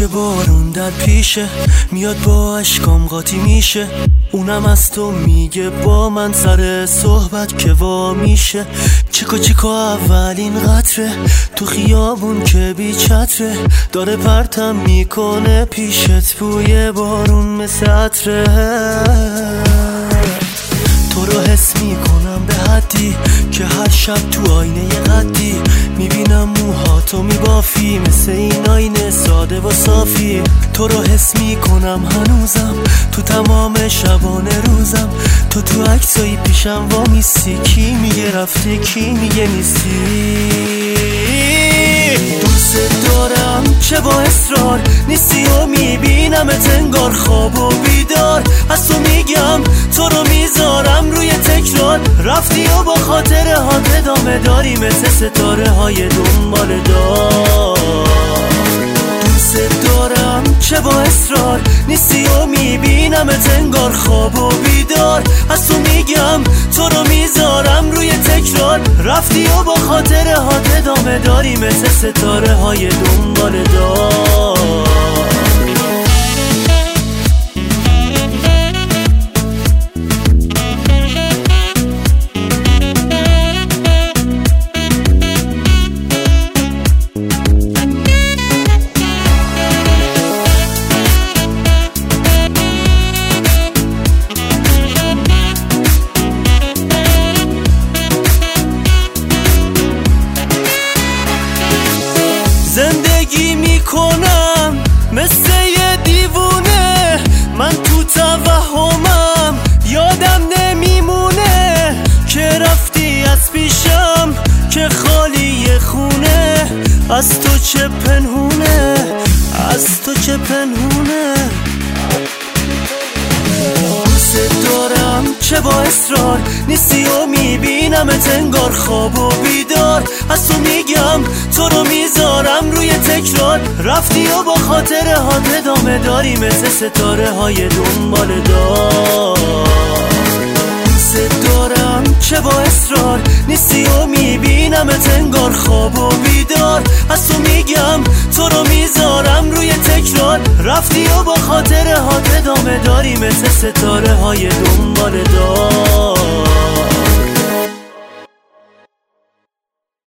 که بارون در پیشه میاد با اشکام قاطی میشه، اونم از تو میگه با من سر صحبت که وا میشه. چیکا اولین قطره تو خیابون که بی چتره، داره پرتم میکنه پیشت بوی بارون مثل عطره. تو رو حس میکنم به حدی که هر شب تو آینه قدی میبینم موهاتو میبافی مثل این آینه ساده و صافی. تو رو حس میکنم هنوزم تو تمام شبانه روزم، تو عکسایی پیشم وامیستی، کی میگه رفته کی میگه نیستی. دوست دارم چه با اصرار نیستی و میبینمت انگار خواب و بیدار، از تو میگم تو رو میذارم روی تکرار، رفتی و با خاطره ها ادامه داری مثل ستاره های دنبال دار. دوست دارم چه با اصرار نیستی و میبینمت انگار خواب و بیدار، از تو میگم تو رو میذارم روی تکرار، رفتی و با خاطره ها ادامه داری مثل ستاره های دنبال دار. زندگی میکنم مثل یه دیوونه، من تو توهمم یادم نمیمونه که رفتی از پیشم که خالی خونه، از تو چه پنهونه، از تو چه پنهونه. دوست دارم چه با اصرار نیستی و میبینمت انگار خواب و بیدار، از تو میگم تو رو میذارم روی تکرار، رفتی و با خاطره ها ادامه داری مثل ستاره های دنبال دار. دوست دارم چه با اصرار نیستی و میبینمت انگار خواب و بیدار، از تو میگم تو رو میذارم روی تکرار، رفتی و با خاطره ها ادامه داری مثل ستاره های دنبال دار.